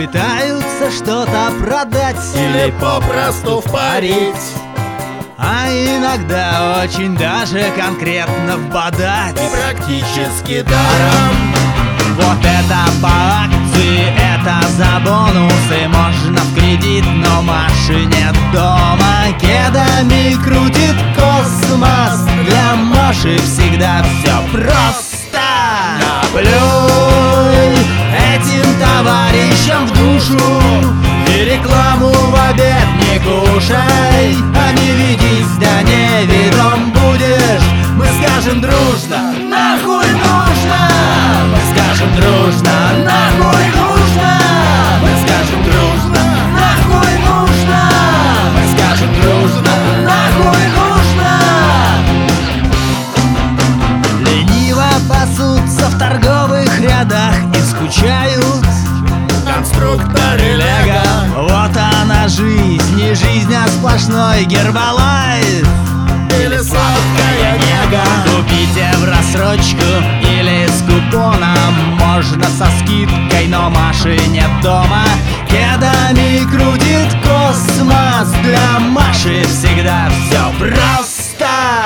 пытаются что-то продать или попросту впарить, а иногда очень даже конкретно вбодать. и практически даром. Вот это по акции, это за бонусы. Можно в кредит, но Маши нет дома. Кедами крутит космос. Для Маши всегда все просто. Наплюй этим товарищам в душу и рекламу в обед не кушай. А не ведись, да не ведом будешь. Мы скажем дружно: нахуй нужно! Мы скажем дружно: нахуй нужно! Мы скажем дружно: нахуй нужно! Мы скажем дружно: нахуй нужно! Лениво пасутся в торговых рядах и скучают Конструкторы Лего. Вот она жизнь, не жизнь, а сплошной гербалайф. Или сладкая нега. Купите в рассрочку или с купоном. Можно со скидкой, но Маши нет дома. Кедами крутит космос. Для Маши всегда все просто.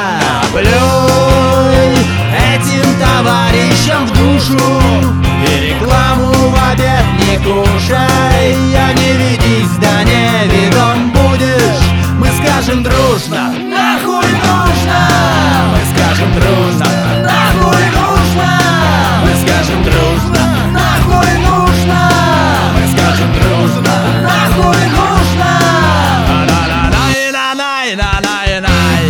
Наплюй этим товарищам в душу и рекламу в обед не кушай. А не ведись, да не ведом будешь. Мы скажем дружно: нахуй нужно! Мы скажем дружно: нахуй нужно! Мы скажем дружно: нахуй нужно! Мы скажем дружно: нахуй нужно! На-на-на-най-на-най-на-най-най.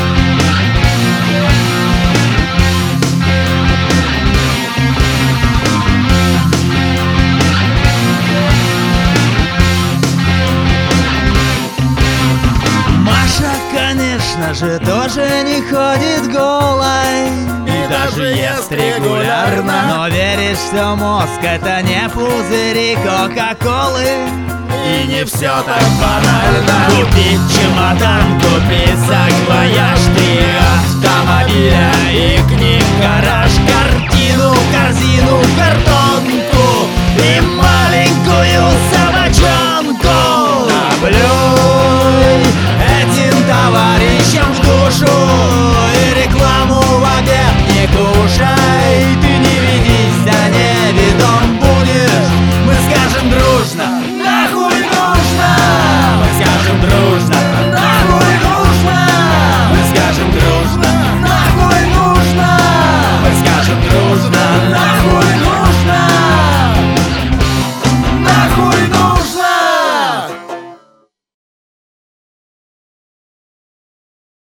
Маша, конечно же, тоже не ходит голой, И даже ест регулярно. но веришь, что мозг — это не пузыри Кока-Колы. И не все так банально. Купить чемодан, купить саквояж, 3 автомобиля и к ним гараж, картину, корзину, картонку и